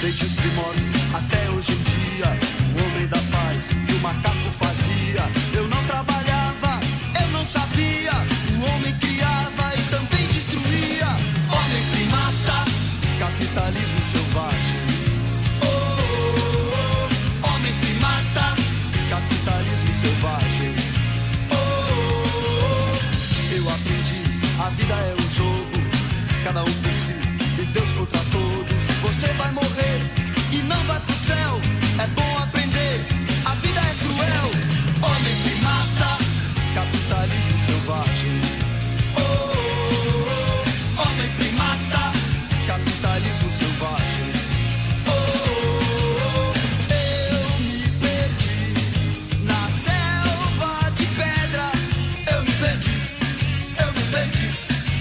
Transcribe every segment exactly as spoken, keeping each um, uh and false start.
desde os primórdios até hoje em dia. O homem ainda faz o que o macaco fazia. Eu não trabalhava, eu não sabia. O homem criava e também destruía. Homem primata, capitalismo selvagem. Oh, oh, oh. Homem primata, capitalismo selvagem. Oh, oh, oh. Eu aprendi, a vida é um jogo, cada um por si e Deus contra todos. Você vai morrer e não vai pro céu. É bom aprender, a vida é cruel. Homem primata, capitalismo selvagem. Oh, oh, oh. Homem primata, capitalismo selvagem. Oh, oh, oh. Eu me perdi na selva de pedra. Eu me perdi, eu me perdi.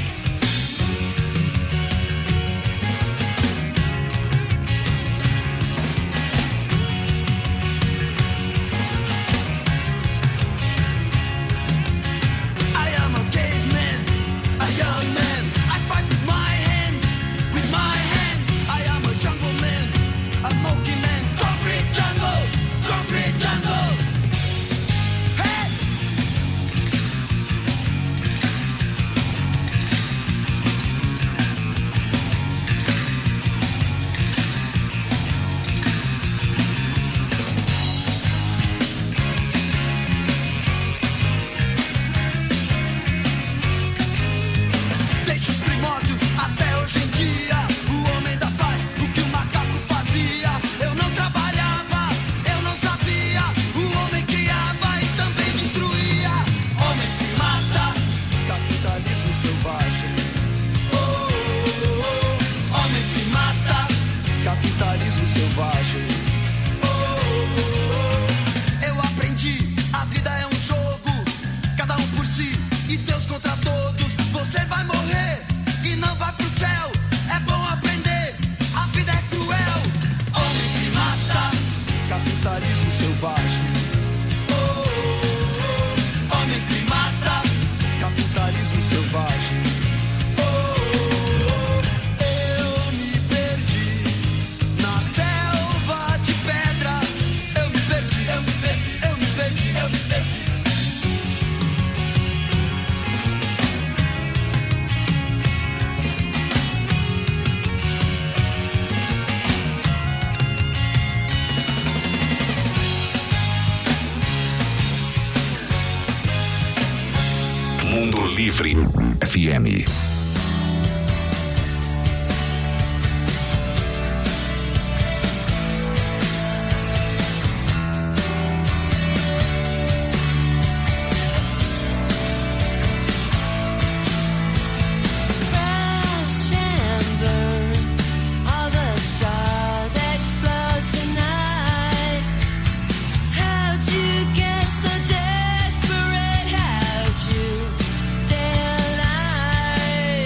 Livre F M. Stay alive.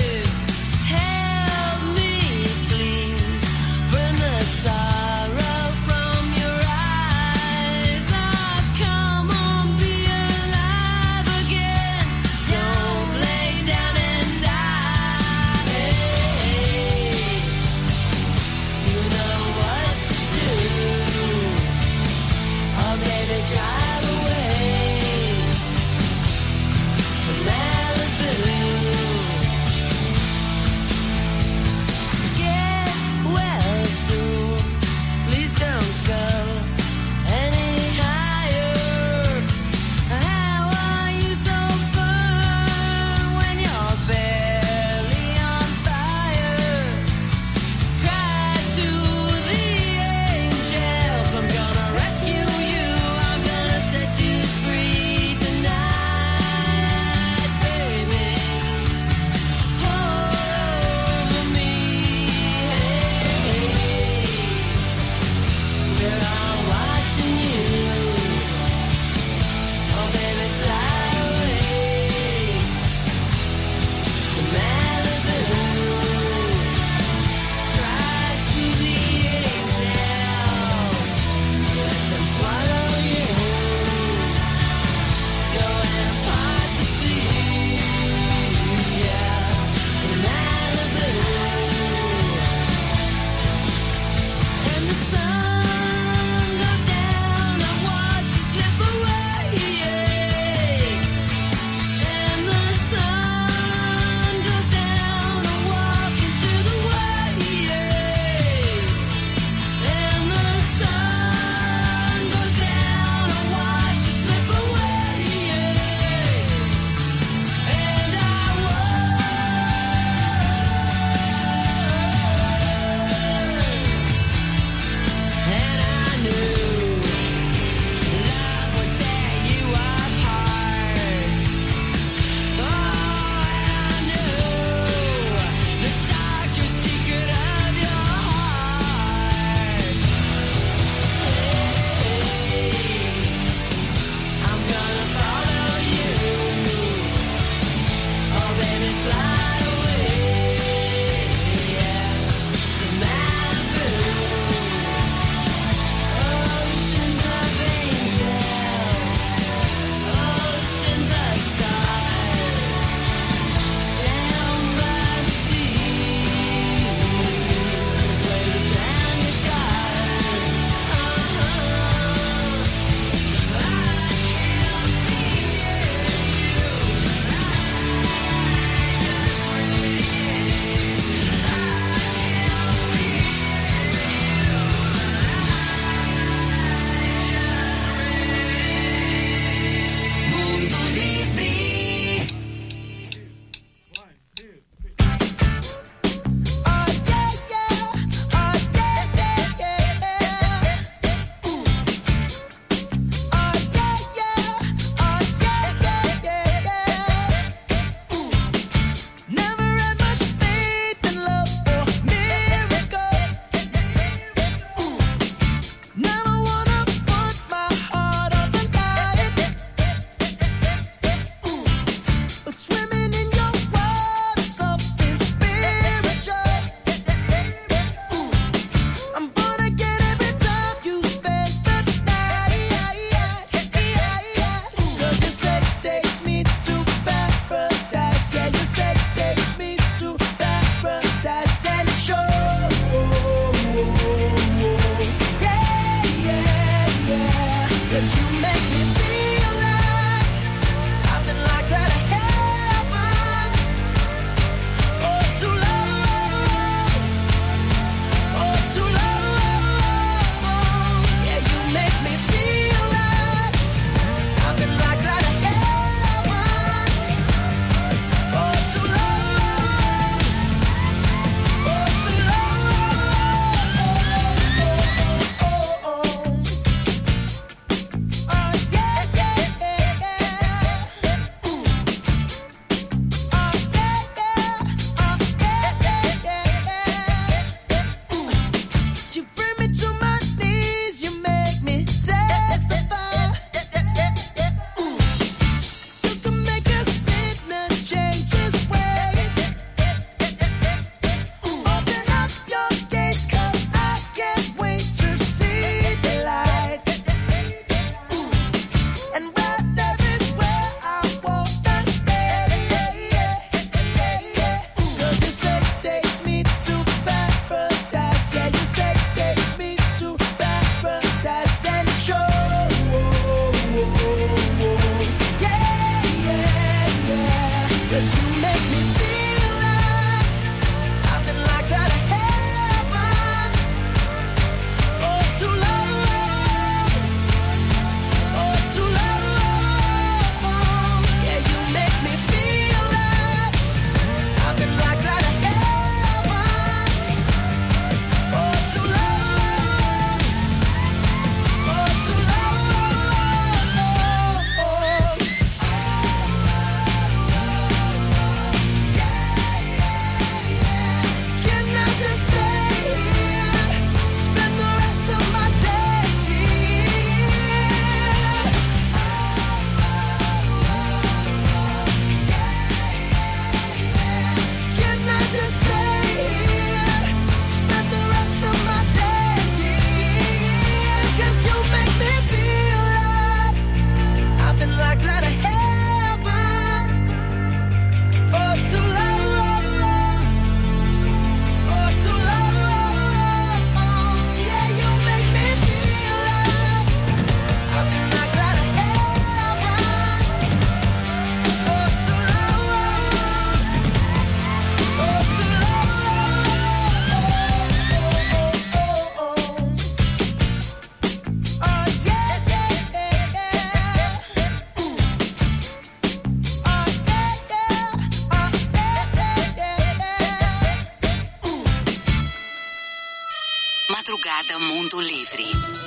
Plugada Mundo Livre.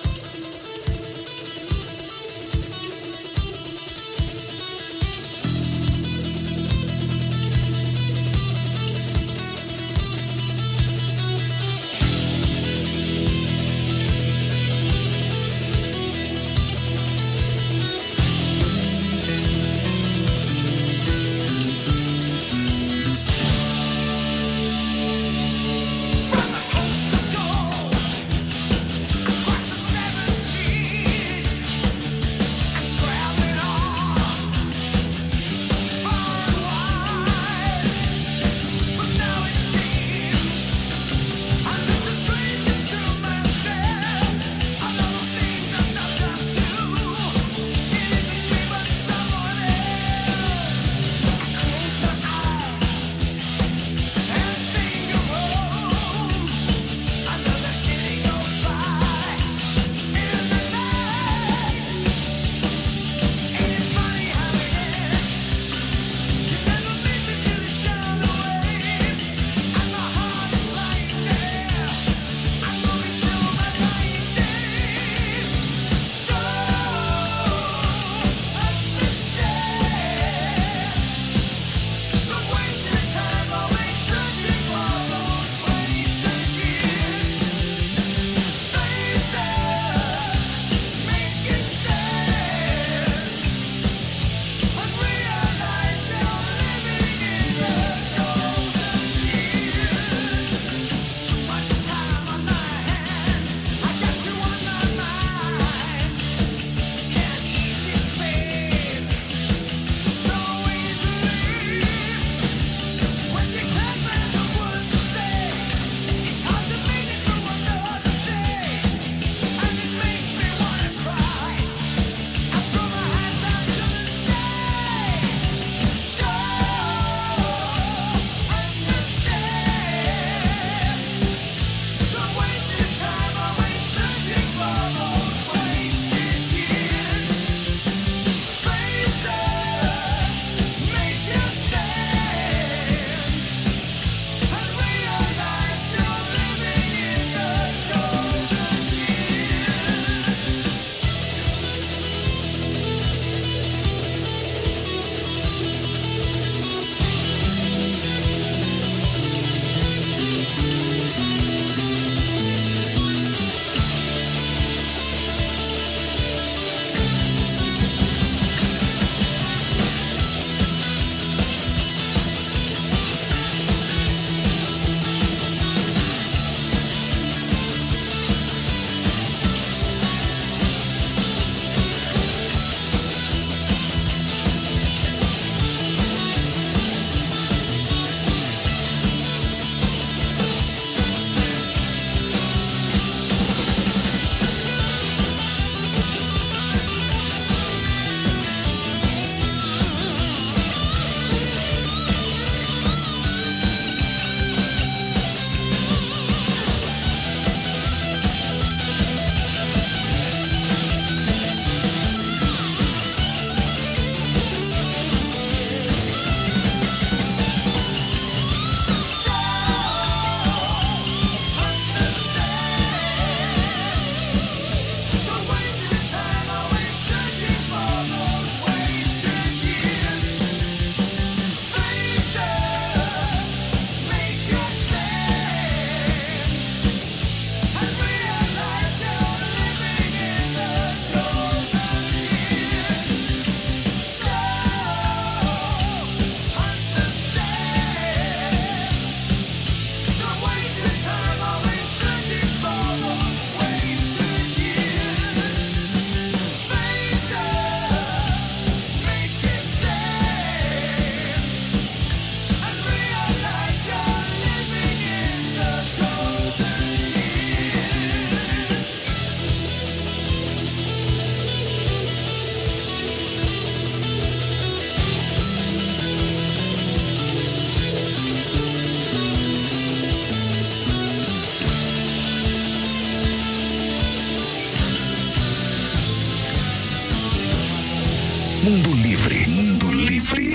Mundo Livre. Mundo Livre.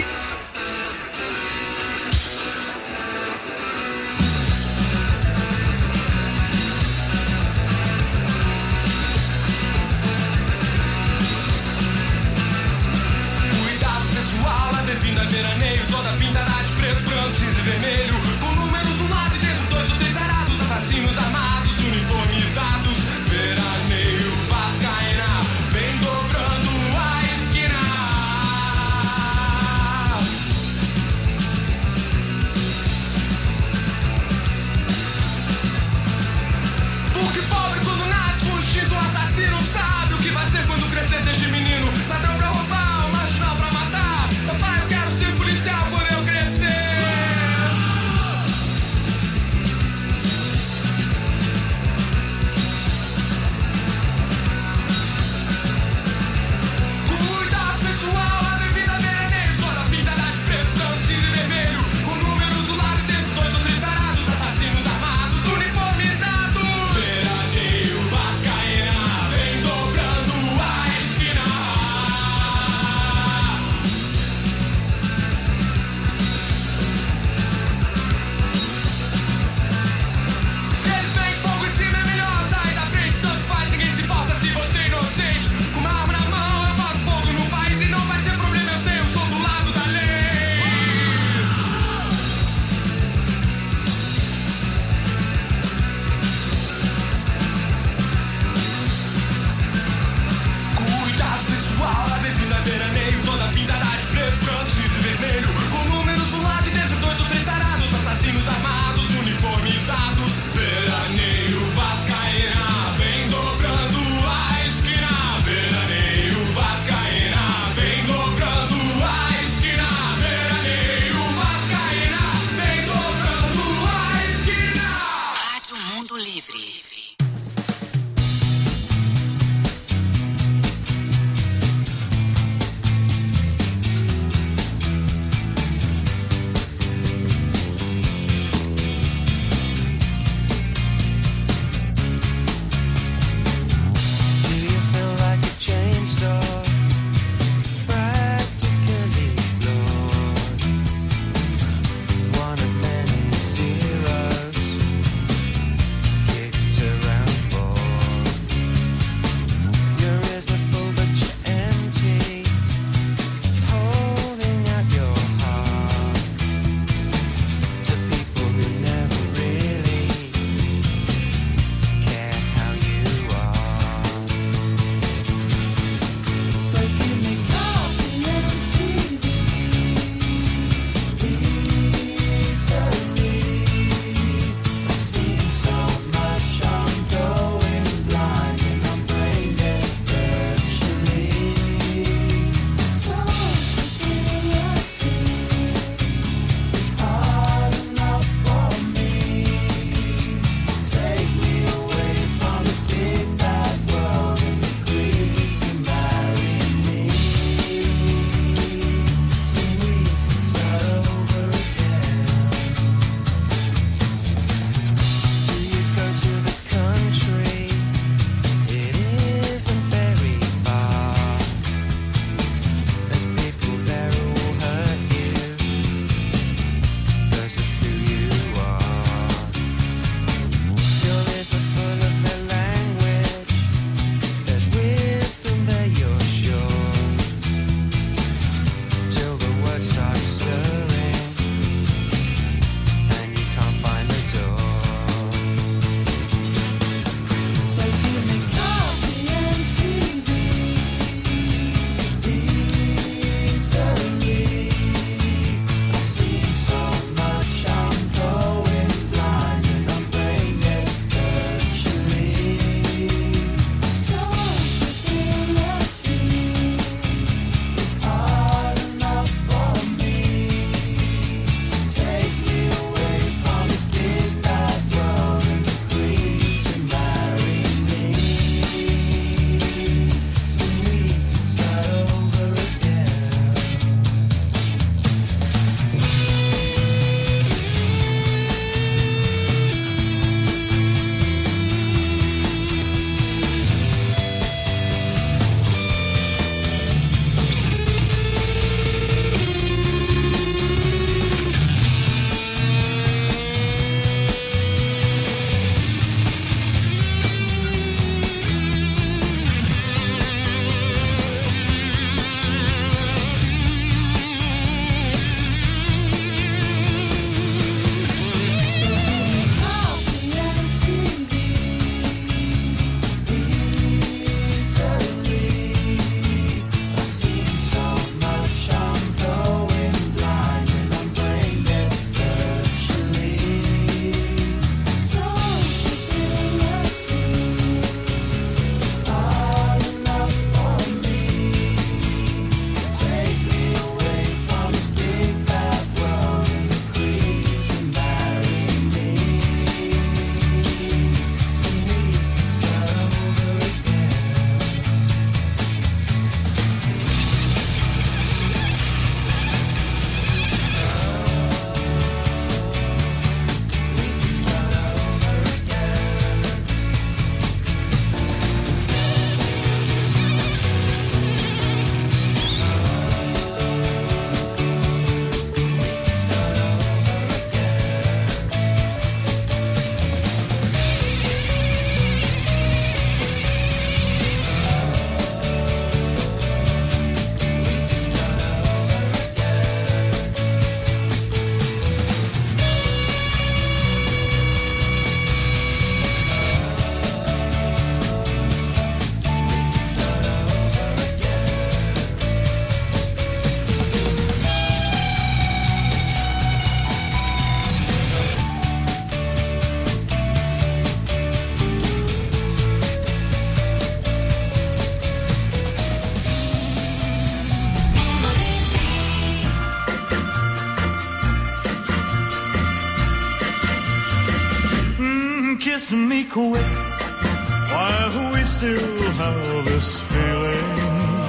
quick while we still have this feeling.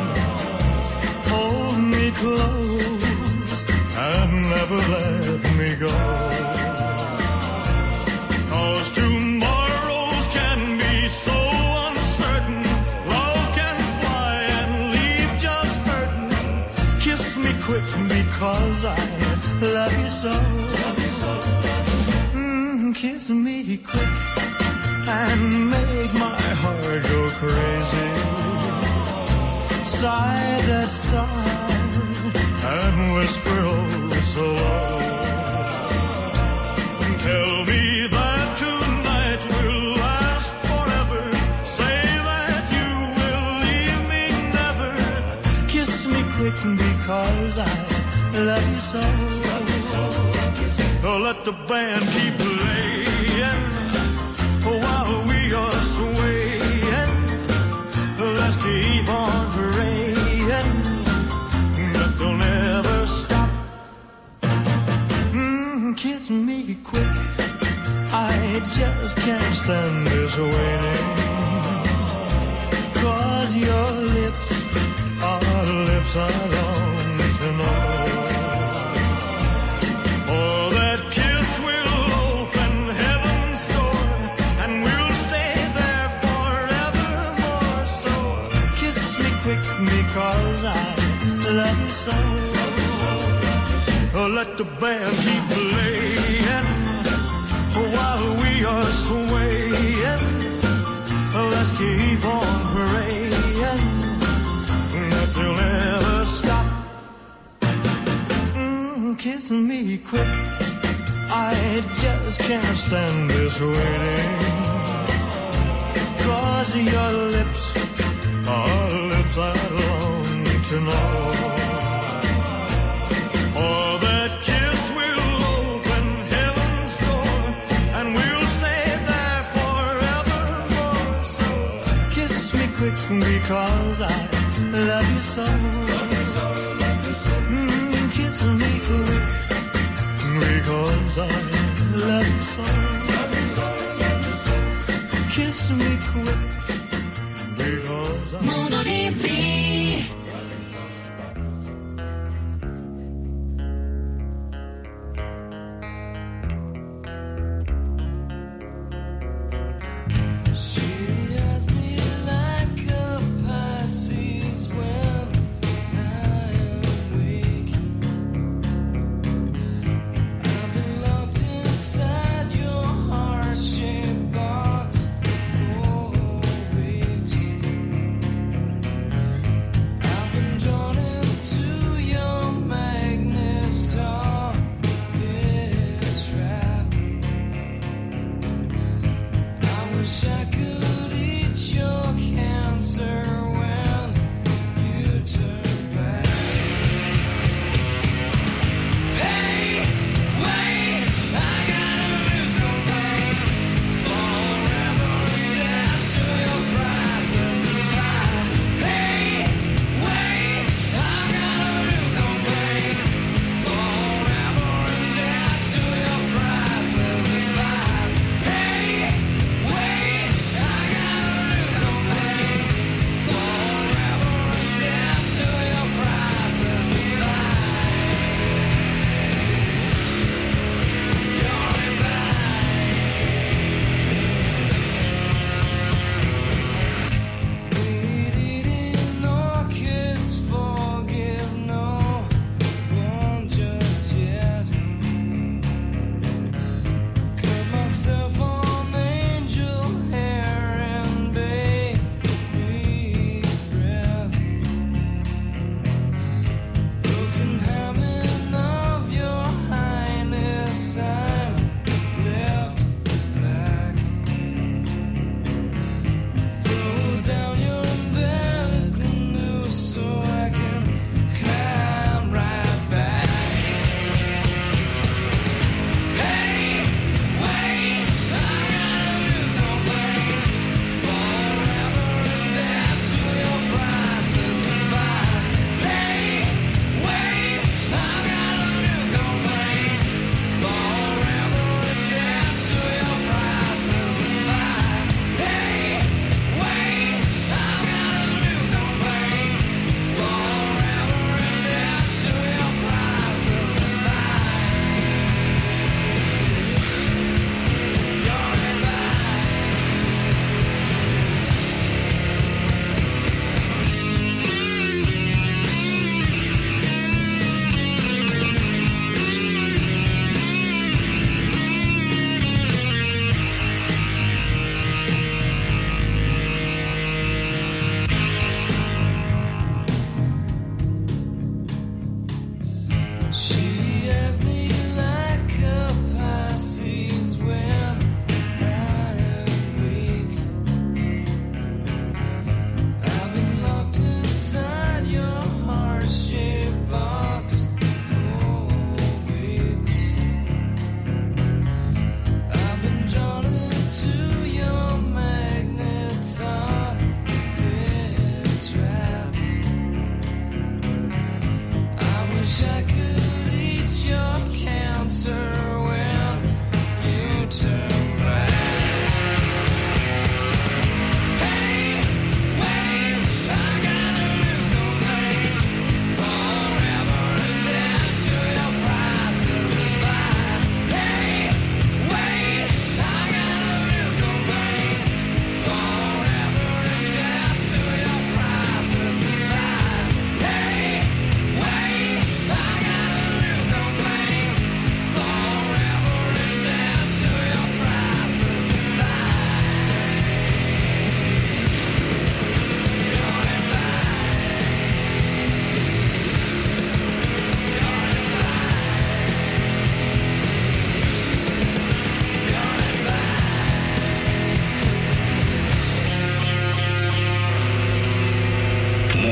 Hold me close and never let me go. 'Cause tomorrows can be so uncertain. Love can fly and leave just hurting. Kiss me quick because I love you so. Mm, kiss me quick and make my heart go crazy. Sigh that sigh and whisper oh so low. Tell me that tonight will last forever. Say that you will leave me never. Kiss me quick because I love you so. Oh, let the band keep playing while we are swaying. Let's keep on praying that they'll never stop. Mm, kiss me quick, I just can't stand this waiting. 'Cause your lips are lips I long to know. For that kiss will open heaven's door, and we'll stay there forevermore. So kiss me quick because I love you so. Oh, let the band keep playing while we are swaying. Let's keep on praying that they'll never stop. Mm, kiss me quick, I just can't stand this waiting. 'Cause your lips are lips I long to know. For that kiss will open heaven's door, and we'll stay there forevermore. So kiss me quick because I love you so. Mm, kiss me quick because I love you so. Kiss me quick because I Mundo Livre. Inside your heart-shaped box. Oh.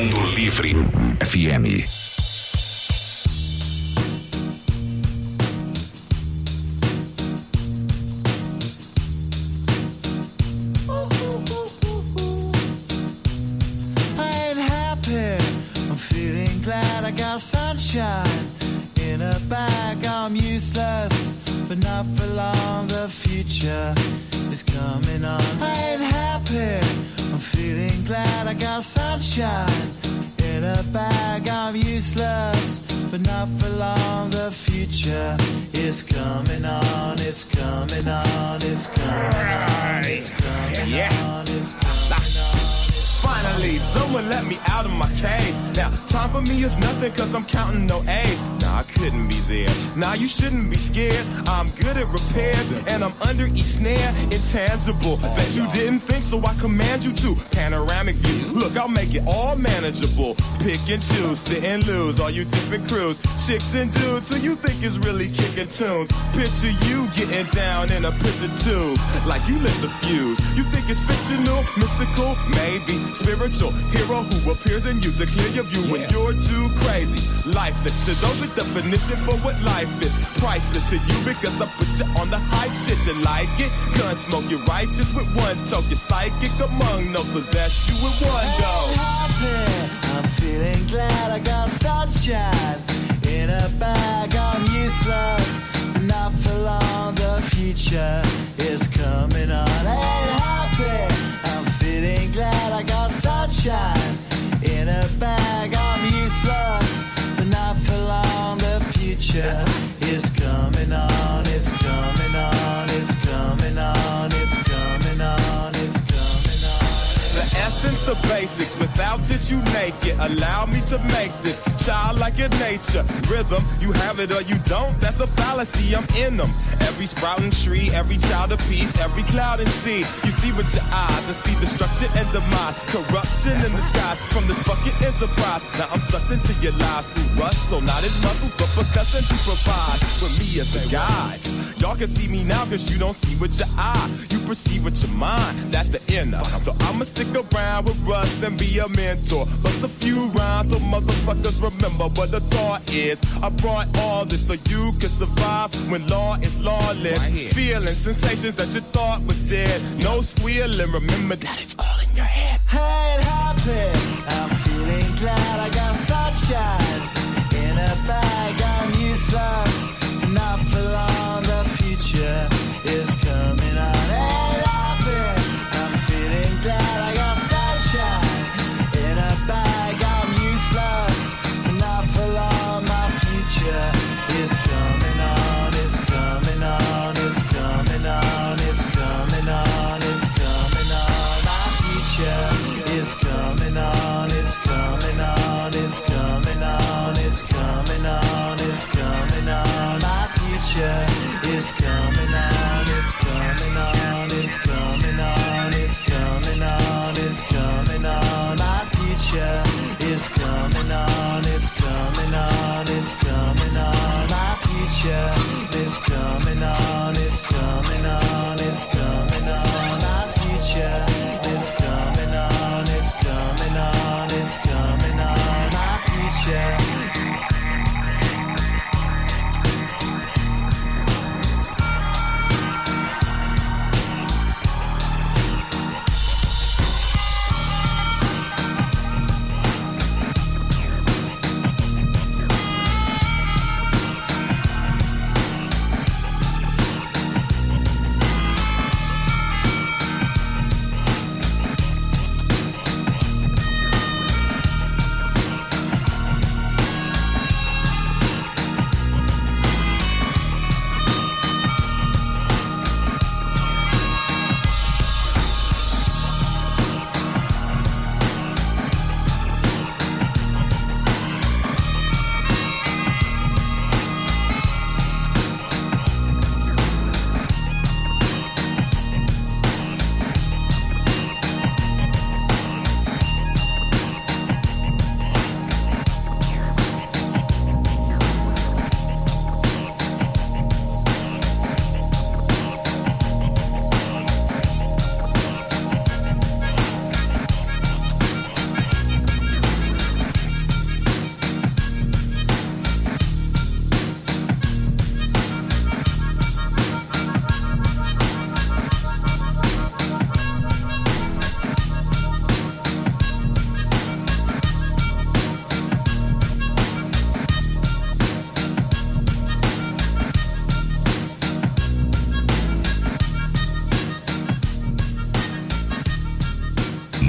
Mundo Livre F M. Sunshine in a bag, I'm useless, but not for long. The future is coming on. I ain't happy, I'm feeling glad. I got sunshine in a bag, I'm useless, but not for long. The future is coming on. It's coming on. It's coming on. It's coming yeah. on. It's coming on. Finally, someone let me out of my cage. Now, time for me is nothing cause I'm counting no A's. Nah, I couldn't be there. Nah, you shouldn't be scared. I'm good at repairs and I'm under each snare. Intangible. Bet you didn't think, so I command you to. Panoramic view. Look, I'll make it all manageable. Pick and choose, sit and lose. All you different crews, chicks and dudes who you think is really kicking tunes. Picture you getting down in a picture tube, like you lit the fuse. You think it's fictional, mystical, maybe spiritual hero who appears in you to clear your view when you're too crazy. Lifeless to those, the definition for what life is. Priceless to you because I put you on the hype shit. You like it? Gun smoke, you're righteous with one toe. You're psychic among those, possess you with one go. I'm happy, I'm feeling glad. I got sunshine in a bag, I'm useless, not for long. The future is coming on. I ain't happy, I'm feeling glad. I got sunshine in a bag, I'm useless, but not for long. The future is coming on. It's coming on. It's coming on. It's coming on. It's coming on. The essence, the basics, without it you naked. Allow me to make this childlike in nature. Rhythm, you have it or you don't, that's a fallacy, I'm in them. Every sprouting tree, every child of peace, every cloud and sea. You see with your eyes and see destruction and demise. Corruption in the skies from this fucking enterprise. Now I'm sucked into your lives through rust, so not as muscles, but percussion to provide for me as a guide. Y'all can see me now cause you don't see with your eye. You perceive with your mind, that's the inner. So I'ma stick around with Russ and be a mentor. Bust a few rhymes so motherfuckers remember what the thought is. I brought all this so you can survive when law is lawless. Right, feeling sensations that you thought was dead. No squealing, remember that it's all in your head. I ain't happy, I'm feeling glad. I got sunshine in a bag, I'm useless, not for long. The future is coming on. I ain't happy, I'm feeling glad. I got sunshine in a bag, I'm useless, not for long. My future is coming on. It's coming on. It's coming on. It's coming on. It's coming on. My future is coming on. It's coming on. It's coming on. It's coming on. It's coming on. My future is coming on. It's coming on. It's coming on. It's coming on. It's coming on. My future is coming on. It's coming on. It's coming on. My future is coming on. It's coming on. It's coming on. My future is coming on.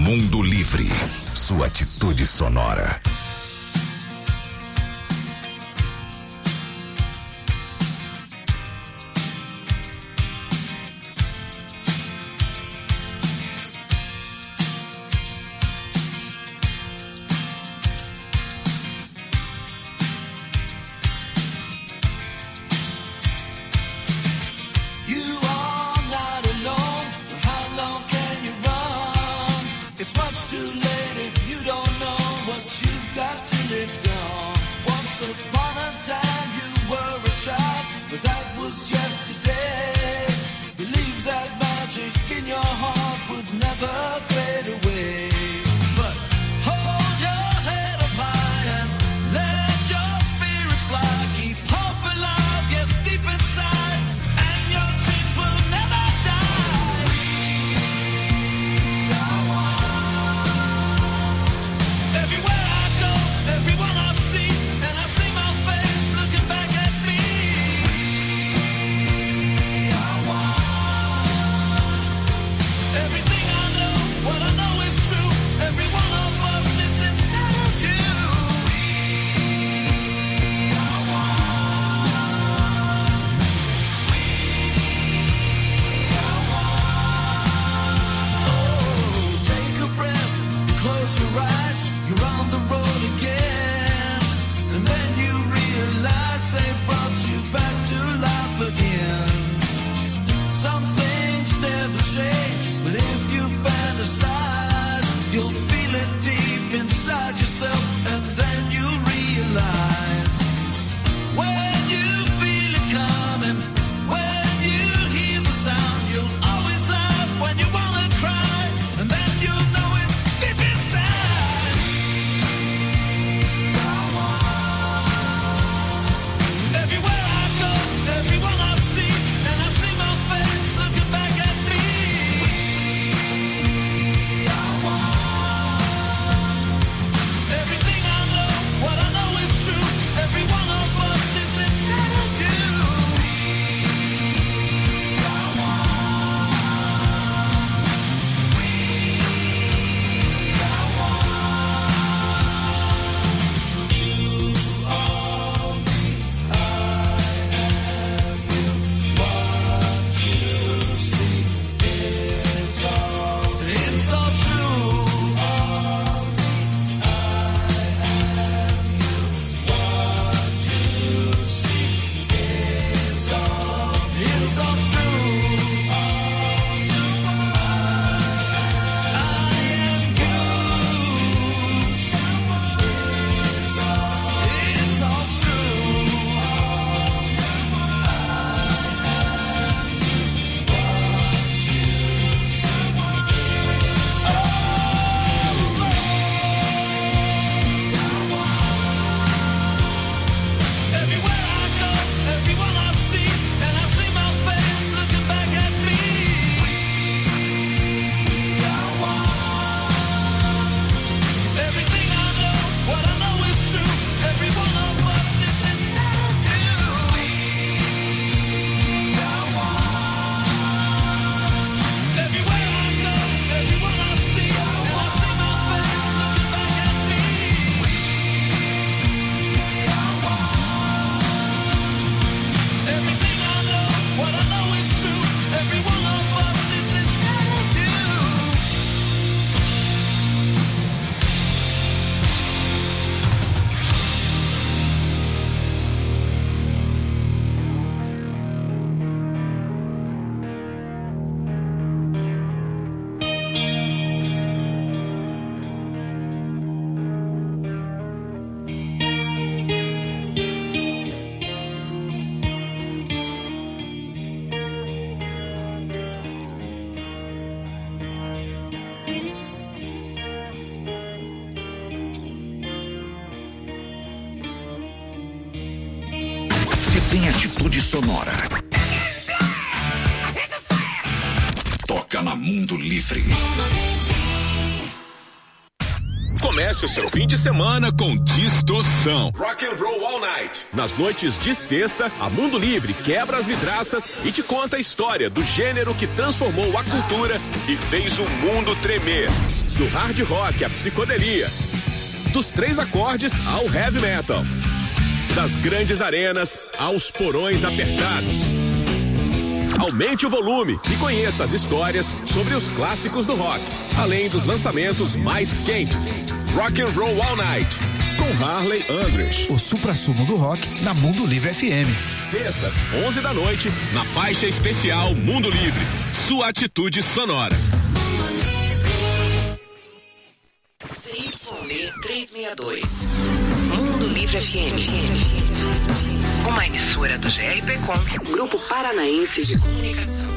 Mundo Livre, sua atitude sonora. Tem atitude sonora. Toca na Mundo Livre. Comece o seu fim de semana com distorção. Rock and roll all night. Nas noites de sexta, a Mundo Livre quebra as vidraças e te conta a história do gênero que transformou a cultura e fez o mundo tremer. Do hard rock à psicodelia. Dos três acordes ao heavy metal. Das grandes arenas aos porões apertados. Aumente o volume e conheça as histórias sobre os clássicos do rock, além dos lançamentos mais quentes. Rock and Roll All Night, com Harley Andrews. O suprassumo do rock na Mundo Livre F M. Sextas, onze da noite, na faixa especial Mundo Livre. Sua atitude sonora. C Y D trezentos e sessenta e dois. Mundo Livre F M. Uma emissora do G R P Com, Grupo Paranaense de Comunicação.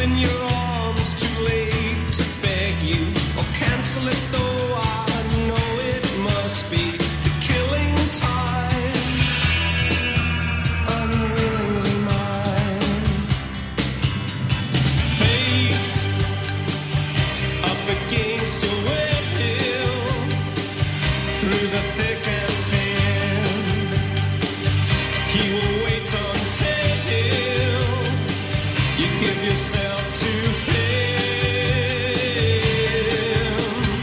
in your arms, too late to beg you or cancel it, though I know it must be the killing time, unwillingly mine. Fate up against your will, through the thick and thin, he will wait until you give yourself to him.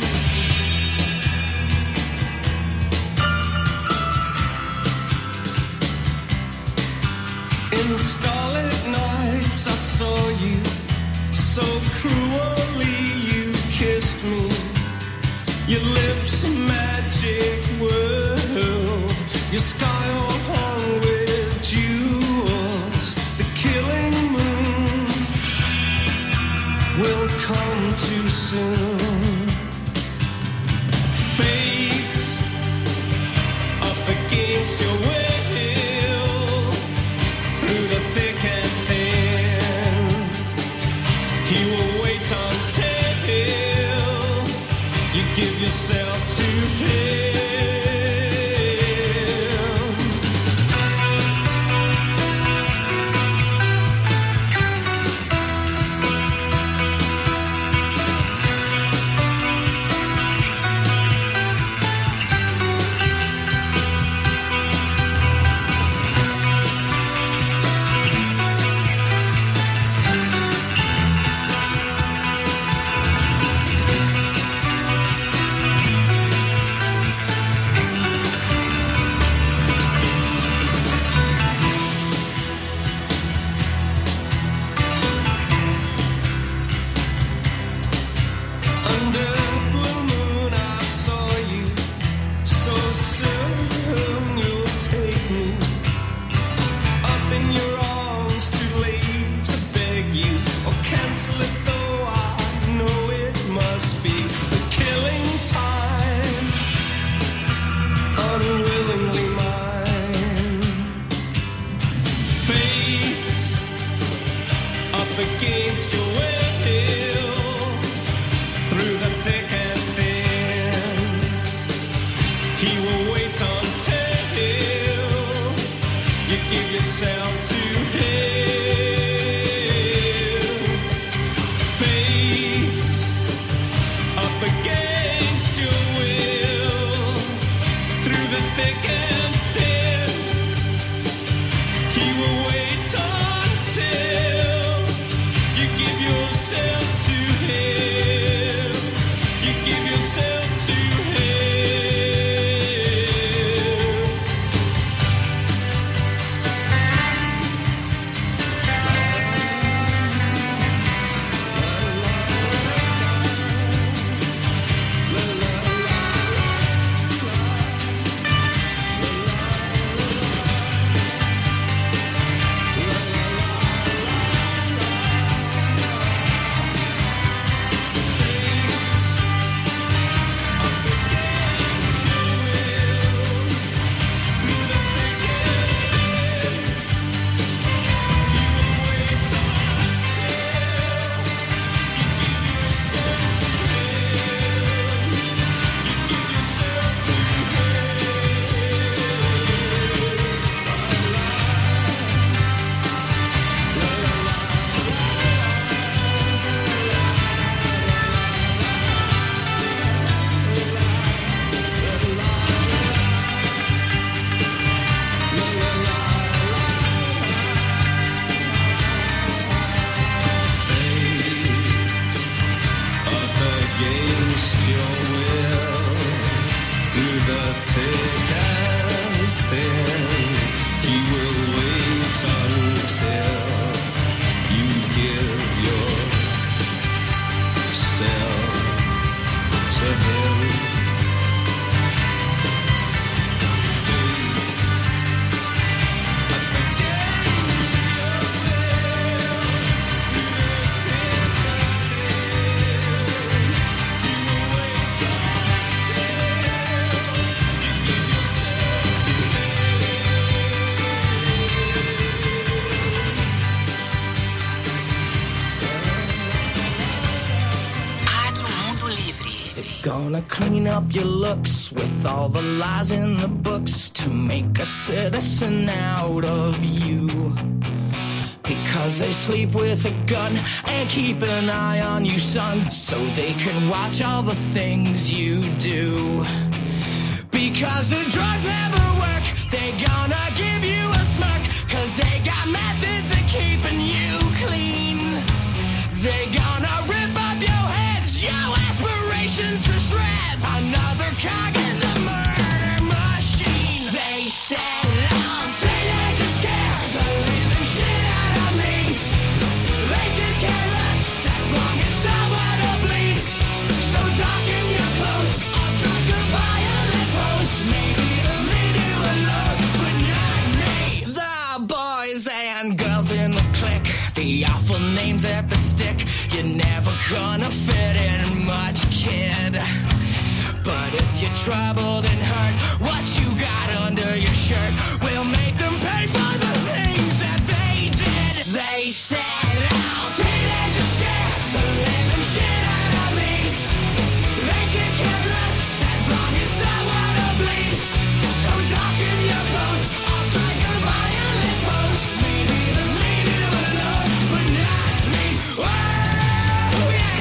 In the starlit nights I saw you, so cruelly you kissed me. Your lips a magic world, your sky all hung with jewels. The killing moon will come too soon. Fate up against your will, through the thick and thin, he will wait until you give yourself to him. Against your will, through the thick and thin, he will wait until you give yourself to him. Fate up against your will, through the thick and thin, he will wait until you give yourself to him. You give yourself to him. They're gonna clean up your looks with all the lies in the books to make a citizen out of you. Because they sleep with a gun and keep an eye on you, son, so they can watch all the things you do. Because the drugs never work, they gonna give you a smirk, cause they got methods of keeping you clean. They gonna rip up your heads, your aspirations to shreds, another cog in the murder machine. They said I'll teenage and scare the living shit out of me. They could care less as long as someone will bleed. So darken your clothes, I'll strike a violent pose. Maybe it'll lead you alone, but not me. The boys and girls in the clique, the awful names at the stick. You're never gonna fit in much, kid. But if you're troubled and hurt, what you got under your shirt will make them pay for the things that they did. They said I'll teenage and scare the living shit out of me. They can care less as long as someone will bleed. So darken your clothes, I'll strike a violent pose. Maybe it'll leave you alone, but not me. Oh, yeah.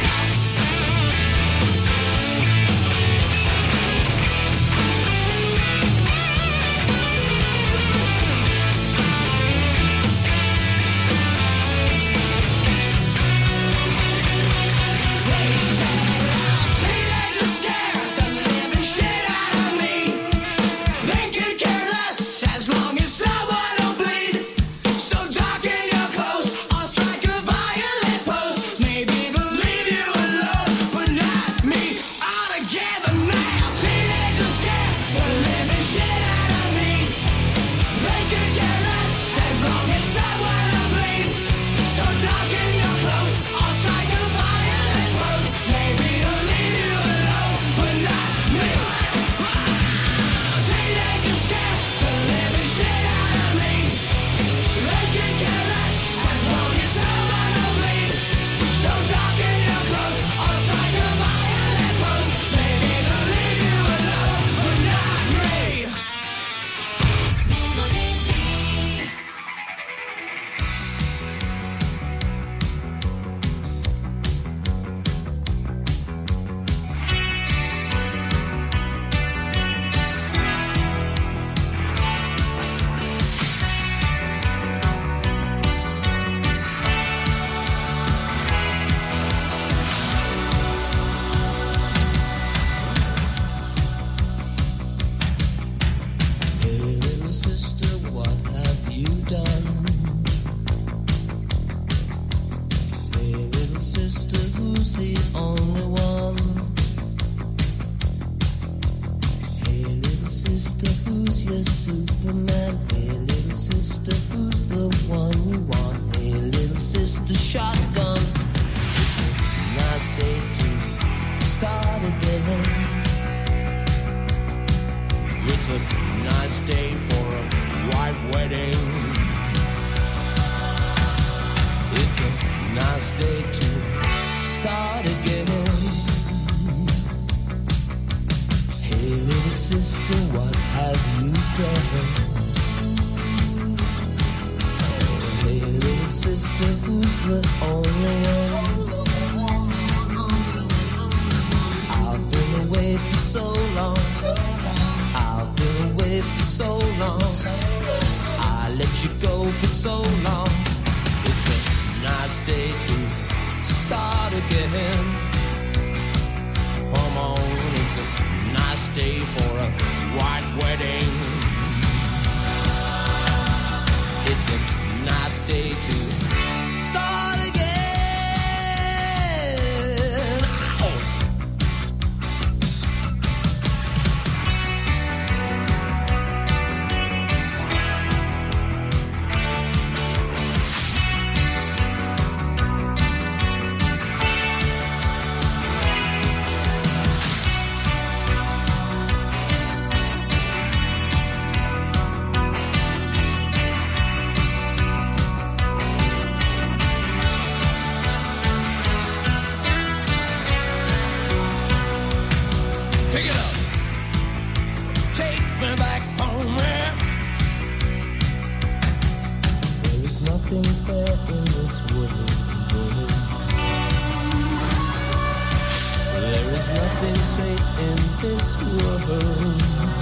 world.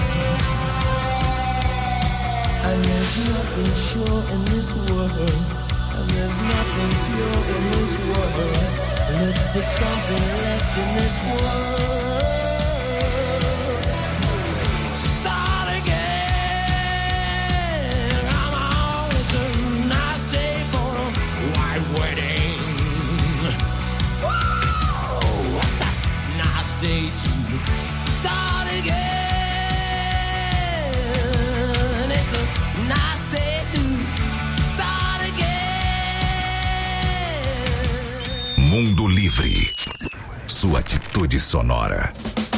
And there's nothing sure in this world. And there's nothing pure in this world. Look for something left in this world. Start again. Come on, it's a nice day for a white wedding. Whoa, what's a nice day to start again? It's a nice day to start again. Mundo Livre. Sua atitude sonora.